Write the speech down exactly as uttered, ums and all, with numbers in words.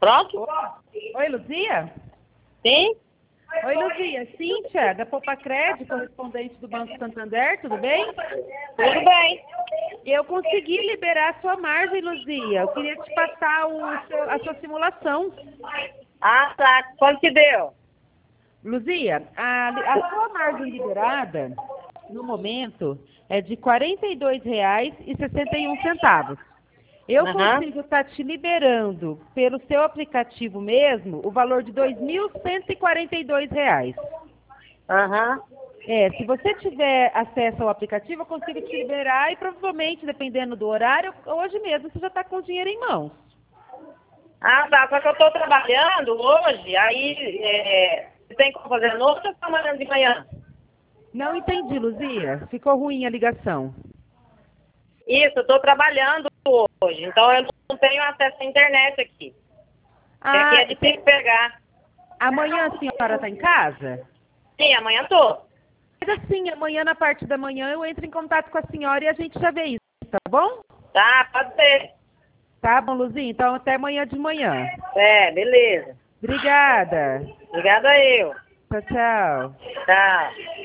Pronto? Oi, Luzia? Sim? Oi, Luzia. Cíntia, da Popacred, correspondente do Banco Santander, tudo bem? Tudo bem. Eu consegui liberar a sua margem, Luzia. Eu queria te passar o seu- a sua simulação. Ah, tá. Quanto que deu? Luzia, a, li- a sua margem liberada, no momento, é de quarenta e dois reais e sessenta e um centavos. Eu Aham. consigo estar te liberando pelo seu aplicativo mesmo o valor de dois mil cento e quarenta e dois reais. Aham. É, se você tiver acesso ao aplicativo, eu consigo te liberar e provavelmente, dependendo do horário, hoje mesmo você já está com o dinheiro em mãos. Ah, tá. Só que eu tô trabalhando hoje, aí é, você tem como fazer à noite ou tá trabalhando de manhã? Não entendi, Luzia. Ficou ruim a ligação. Isso, eu tô trabalhando hoje, então eu não tenho acesso à internet aqui. Porque aqui Ah, é difícil pegar. amanhã a senhora está em casa? Sim, amanhã tô. Mas assim, amanhã, na parte da manhã, eu entro em contato com a senhora e a gente já vê isso, tá bom? Tá, pode ser. Tá bom, Luzia? Então até amanhã de manhã. É, beleza. Obrigada. Obrigada eu. Tchau, tchau. Tchau.